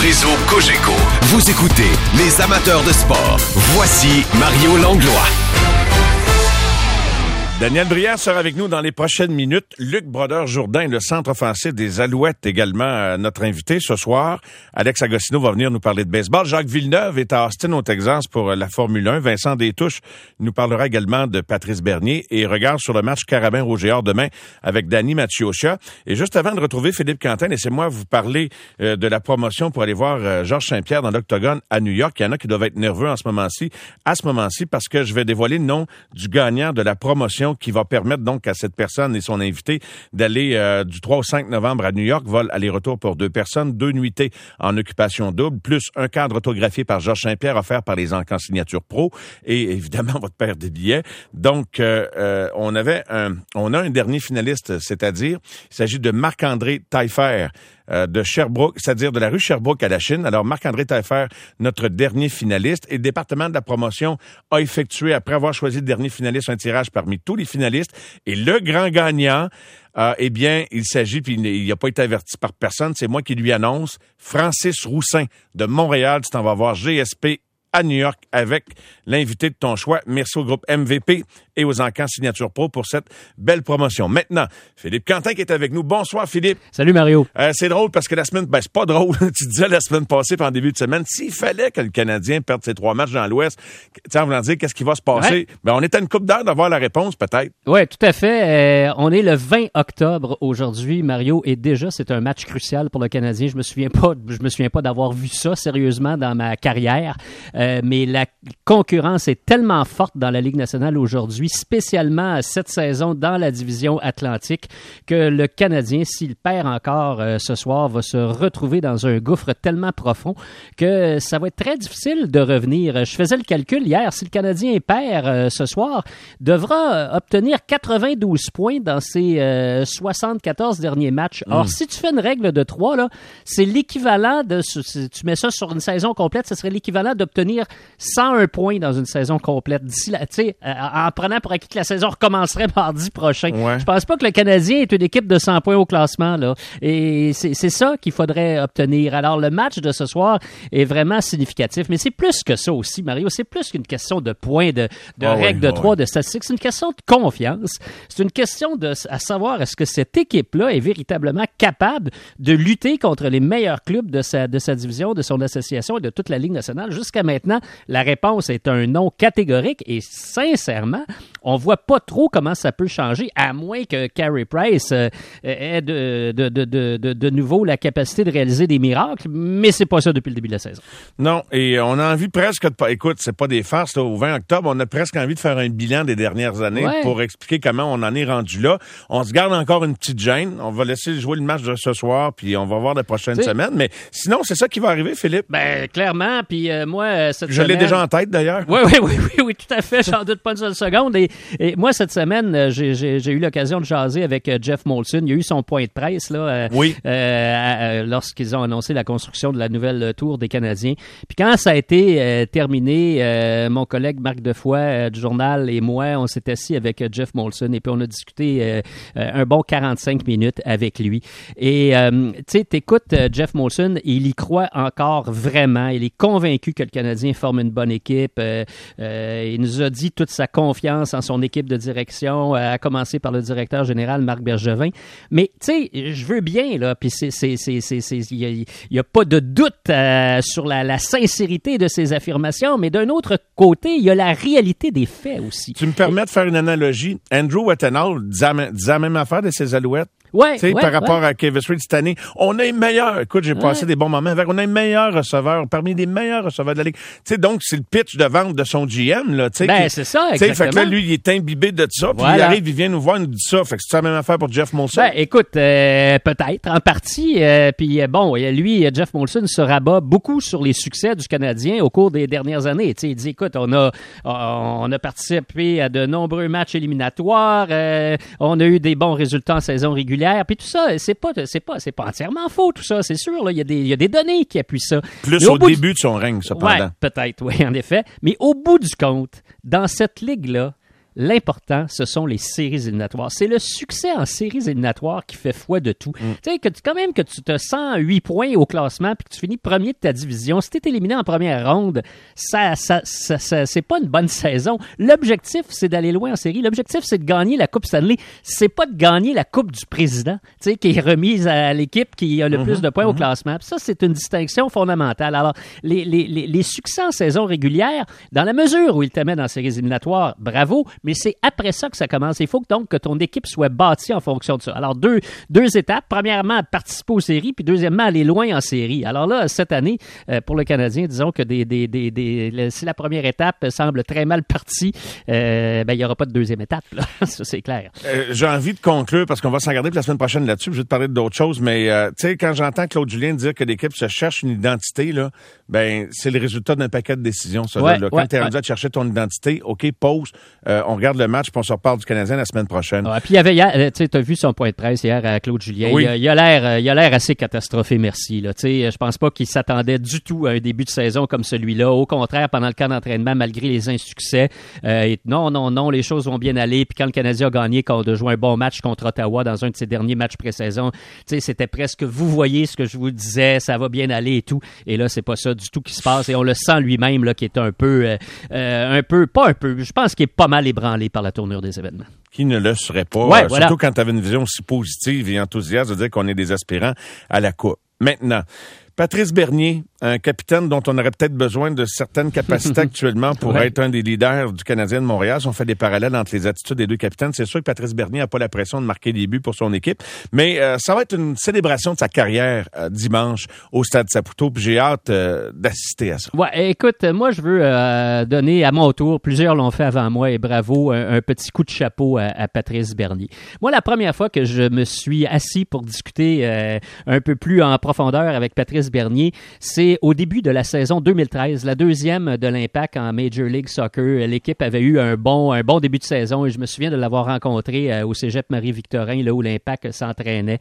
réseau Cogeco. Vous écoutez les amateurs de sport. Voici Mario Langlois. Daniel Brière sera avec nous dans les prochaines minutes. Luc Brodeur-Jourdain, le centre offensif des Alouettes, également notre invité ce soir. Alex Agostino va venir nous parler de baseball. Jacques Villeneuve est à Austin, au Texas, pour la Formule 1. Vincent Détouche nous parlera également de Patrice Bernier et regard sur le match Carabin-Rouge-et-Or demain avec Danny Machioccia. Et juste avant de retrouver Philippe Quentin, laissez-moi vous parler de la promotion pour aller voir Georges Saint-Pierre dans l'Octogone à New York. Il y en a qui doivent être nerveux à ce moment-ci, parce que je vais dévoiler le nom du gagnant de la promotion qui va permettre donc à cette personne et son invité d'aller du 3 au 5 novembre à New York, vol aller-retour pour 2 personnes, 2 nuitées en occupation double, plus un cadre autographié par Georges Saint-Pierre offert par les Encans Signature Pro et évidemment votre paire de billets. Donc, on a un dernier finaliste, c'est-à-dire, il s'agit de Marc-André Taillefer, de Sherbrooke, c'est-à-dire de la rue Sherbrooke à la Chine. Alors, Marc-André Taillefer, notre dernier finaliste, et le département de la promotion a effectué, après avoir choisi le dernier finaliste, un tirage parmi tous les finalistes. Et le grand gagnant, eh bien, il s'agit, puis il n'a pas été averti par personne, c'est moi qui lui annonce, Francis Roussin de Montréal. Tu t'en vas voir GSP à New York avec l'invité de ton choix. Merci au groupe MVP et aux Encans Signature Pro pour cette belle promotion. Maintenant, Philippe Quentin qui est avec nous. Bonsoir, Philippe. Salut, Mario. C'est drôle parce que la semaine... c'est pas drôle. Tu disais la semaine passée, en début de semaine, s'il fallait que le Canadien perde ses 3 matchs dans l'Ouest, en voulant dire qu'est-ce qui va se passer, on est à une couple d'heures d'avoir la réponse, peut-être. Oui, tout à fait. On est le 20 octobre aujourd'hui, Mario, et déjà, c'est un match crucial pour le Canadien. Je me souviens pas d'avoir vu ça sérieusement dans ma carrière. Mais la concurrence est tellement forte dans la Ligue nationale aujourd'hui, spécialement cette saison dans la division Atlantique, que le Canadien, s'il perd encore ce soir, va se retrouver dans un gouffre tellement profond que ça va être très difficile de revenir. Je faisais le calcul hier, si le Canadien perd ce soir, devra obtenir 92 points dans ses 74 derniers matchs. Or, si tu fais une règle de 3, là, c'est l'équivalent de... Si tu mets ça sur une saison complète, ce serait l'équivalent d'obtenir 101 points dans une saison complète. D'ici là, tu sais, en prenant pour acquis que la saison recommencerait mardi prochain. Ouais. Je pense pas que le Canadien est une équipe de 100 points au classement, là. Et c'est ça qu'il faudrait obtenir. Alors, le match de ce soir est vraiment significatif. Mais c'est plus que ça aussi, Mario. C'est plus qu'une question de points, de règles de 3, de statistiques. C'est une question de confiance. C'est une question à savoir est-ce que cette équipe-là est véritablement capable de lutter contre les meilleurs clubs de sa division, de son association et de toute la Ligue nationale. Jusqu'à maintenant, la réponse est un non catégorique et sincèrement, on voit pas trop comment ça peut changer, à moins que Carey Price ait de nouveau la capacité de réaliser des miracles, mais c'est pas ça depuis le début de la saison. Non, et on a envie presque de... Écoute, c'est pas des farces, là, au 20 octobre, on a presque envie de faire un bilan des dernières années pour expliquer comment on en est rendu là. On se garde encore une petite gêne, on va laisser jouer le match de ce soir, puis on va voir la prochaine semaine, mais sinon, c'est ça qui va arriver, Philippe? Ben, clairement, puis moi, cette Je semaine... l'ai déjà en tête, d'ailleurs. Oui, tout à fait. J'en doute pas une seule seconde. Et moi, cette semaine, j'ai eu l'occasion de jaser avec Jeff Molson. Il y a eu son point de presse là, lorsqu'ils ont annoncé la construction de la nouvelle tour des Canadiens. Puis quand ça a été terminé, mon collègue Marc Defoy du journal et moi, on s'est assis avec Jeff Molson et puis on a discuté un bon 45 minutes avec lui. Et tu sais, t'écoutes Jeff Molson, il y croit encore vraiment. Il est convaincu que le Canadien forme une bonne équipe. Il nous a dit toute sa confiance en son équipe de direction, à commencer par le directeur général Marc Bergevin. Mais tu sais, je veux bien là, puis il y a pas de doute sur la sincérité de ses affirmations, mais d'un autre côté, il y a la réalité des faits aussi. Tu me permets de faire une analogie. Andrew Wetenhall disait la même affaire de ses Alouettes. Par rapport à Kevin Street cette année, on a les meilleurs. Écoute, j'ai passé des bons moments avec. On a les meilleurs receveurs, parmi les meilleurs receveurs de la Ligue. Tu sais, donc, c'est le pitch de vente de son GM, là. C'est ça, exactement. Fait que là, lui, il est imbibé de ça, puis il arrive, il vient nous voir, il nous dit ça. Fait que c'est la même affaire pour Jeff Molson. Ben, écoute, peut-être, en partie. Puis bon, lui, Jeff Molson se rabat beaucoup sur les succès du Canadien au cours des dernières années. Tu sais, il dit, écoute, on a participé à de nombreux matchs éliminatoires, on a eu des bons résultats en saison régulière. Puis tout ça, c'est pas entièrement faux, tout ça, c'est sûr. Là, il y a des données qui appuient ça. Plus au début de son règne, cependant. Ouais, peut-être, oui, en effet. Mais au bout du compte, dans cette ligue-là, l'important, ce sont les séries éliminatoires. C'est le succès en séries éliminatoires qui fait foi de tout. Tu sais, quand même que tu te sens 8 points au classement puis que tu finis premier de ta division, si tu es éliminé en première ronde, ça c'est pas une bonne saison. L'objectif, c'est d'aller loin en série. L'objectif, c'est de gagner la Coupe Stanley. C'est pas de gagner la Coupe du Président, tu sais, qui est remise à l'équipe qui a le plus de points au classement. Puis ça, c'est une distinction fondamentale. Alors, les succès en saison régulière, dans la mesure où ils te mettent dans les séries éliminatoires, bravo, mais c'est après ça que ça commence. Il faut donc que ton équipe soit bâtie en fonction de ça. Alors, deux étapes. Premièrement, participer aux séries, puis deuxièmement, aller loin en série. Alors là, cette année, pour le Canadien, disons que si la première étape semble très mal partie, il n'y aura pas de deuxième étape, là. Ça, c'est clair. J'ai envie de conclure, parce qu'on va s'en garder pour la semaine prochaine là-dessus, je vais te parler d'autres choses, mais tu sais, quand j'entends Claude Julien dire que l'équipe se cherche une identité, là, ben c'est le résultat d'un paquet de décisions, ça. Là. Quand tu es rendu à te chercher ton identité, OK, pause, on regarde le match, puis on se reparle du Canadien la semaine prochaine. Ouais, puis il y avait hier, tu as vu son point de presse hier à Claude Julien, oui. il a l'air assez catastrophé, merci. Là. Je pense pas qu'il s'attendait du tout à un début de saison comme celui-là. Au contraire, pendant le camp d'entraînement, malgré les insuccès, non, les choses vont bien aller. Puis quand le Canadien a gagné, quand on a joué un bon match contre Ottawa dans un de ses derniers matchs pré-saison, c'était presque, vous voyez ce que je vous disais, ça va bien aller et tout. Et là, c'est pas ça du tout qui se passe. Et on le sent lui-même là, qui est je pense qu'il est pas mal ébranlé par la tournure des événements. Qui ne le serait pas, voilà. Surtout quand tu avais une vision aussi positive et enthousiaste de dire qu'on est des aspirants à la Coupe. Maintenant, Patrice Bernier, un capitaine dont on aurait peut-être besoin de certaines capacités actuellement pour être un des leaders du Canadien de Montréal. Si on fait des parallèles entre les attitudes des deux capitaines, c'est sûr que Patrice Bernier n'a pas la pression de marquer des buts pour son équipe, mais ça va être une célébration de sa carrière dimanche au Stade Saputo, puis j'ai hâte d'assister à ça. Ouais, écoute, moi je veux donner à mon tour, plusieurs l'ont fait avant moi et bravo, un petit coup de chapeau à Patrice Bernier. Moi, la première fois que je me suis assis pour discuter un peu plus en profondeur avec Patrice Bernier, c'est au début de la saison 2013, la deuxième de l'Impact en Major League Soccer. L'équipe avait eu un bon début de saison et je me souviens de l'avoir rencontré au Cégep Marie-Victorin, là où l'Impact s'entraînait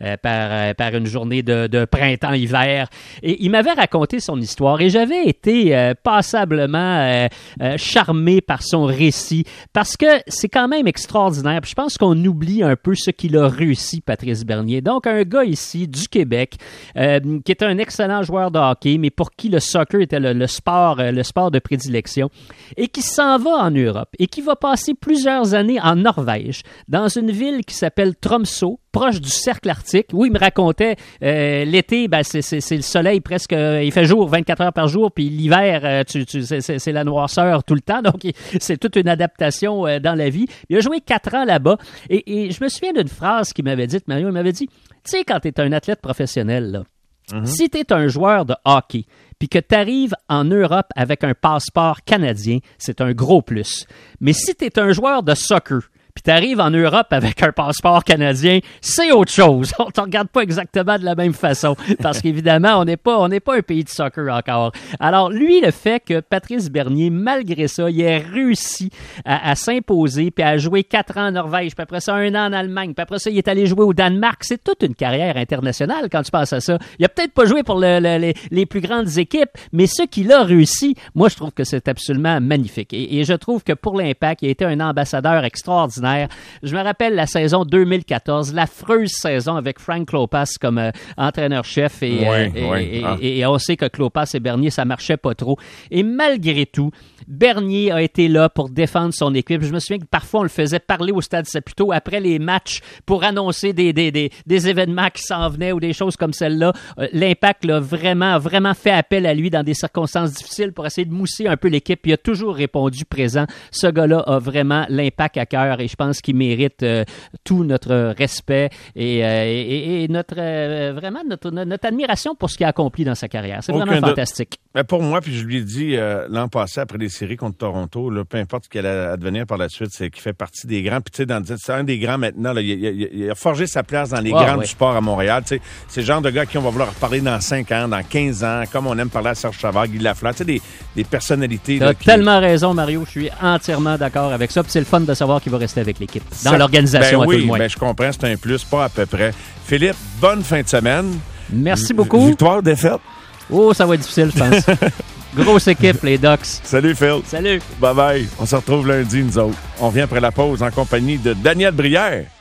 par une journée de printemps-hiver. Et il m'avait raconté son histoire et j'avais été passablement charmé par son récit parce que c'est quand même extraordinaire. Puis je pense qu'on oublie un peu ce qu'il a réussi, Patrice Bernier. Donc, un gars ici du Québec qui est un excellent joueur de hockey, mais pour qui le soccer était le sport de prédilection, et qui s'en va en Europe, et qui va passer plusieurs années en Norvège, dans une ville qui s'appelle Tromsø, proche du cercle arctique, où il me racontait l'été, c'est le soleil presque, il fait jour 24 heures par jour, puis l'hiver, c'est la noirceur tout le temps, donc c'est toute une adaptation dans la vie. Il a joué 4 ans là-bas, et je me souviens d'une phrase qu'il m'avait dite, Mario, il m'avait dit, tu sais, quand tu es un athlète professionnel, là, si tu es un joueur de hockey, puis que tu arrives en Europe avec un passeport canadien, c'est un gros plus. Mais si tu es un joueur de soccer, puis t'arrives en Europe avec un passeport canadien, c'est autre chose. On te regarde pas exactement de la même façon, parce qu'évidemment, on n'est pas un pays de soccer encore. Alors, lui, le fait que Patrice Bernier, malgré ça, il ait réussi à s'imposer, puis à jouer 4 ans en Norvège, puis après ça, 1 an en Allemagne, puis après ça, il est allé jouer au Danemark. C'est toute une carrière internationale quand tu penses à ça. Il a peut-être pas joué pour les plus grandes équipes, mais ce qu'il a réussi, moi, je trouve que c'est absolument magnifique. Et je trouve que pour l'Impact, il a été un ambassadeur extraordinaire. Je me rappelle la saison 2014, l'affreuse saison avec Frank Klopas comme entraîneur-chef et on sait que Klopas et Bernier, ça marchait pas trop. Et malgré tout, Bernier a été là pour défendre son équipe. Je me souviens que parfois, on le faisait parler au Stade Saputo après les matchs pour annoncer des événements qui s'en venaient ou des choses comme celle-là. L'Impact l'a vraiment fait appel à lui dans des circonstances difficiles pour essayer de mousser un peu l'équipe. Il a toujours répondu présent. Ce gars-là a vraiment l'Impact à cœur et je pense qu'il mérite tout notre respect et notre admiration pour ce qu'il a accompli dans sa carrière. C'est vraiment fantastique. Mais pour moi, puis je lui ai dit l'an passé, après les séries contre Toronto, là, peu importe ce qu'elle allait advenir par la suite, c'est qu'il fait partie des grands. Puis tu sais, c'est un des grands maintenant. Là, il a forgé sa place dans les grands du sport à Montréal. Tu sais, c'est le genre de gars à qui on va vouloir parler dans 5 ans, dans 15 ans, comme on aime parler à Serge Chavard, Guy Lafleur. Tu sais, des personnalités. Tu as tellement raison, Mario. Je suis entièrement d'accord avec ça. Puis c'est le fun de savoir qu'il va rester avec l'équipe, dans l'organisation à tout le moins. Ben, je comprends, c'est un plus, pas à peu près. Philippe, bonne fin de semaine. Merci beaucoup. Victoire, défaite? Oh, ça va être difficile, je pense. Grosse équipe, les Ducks. Salut, Phil. Salut. Bye-bye. On se retrouve lundi, nous autres. On vient après la pause en compagnie de Daniel Brière.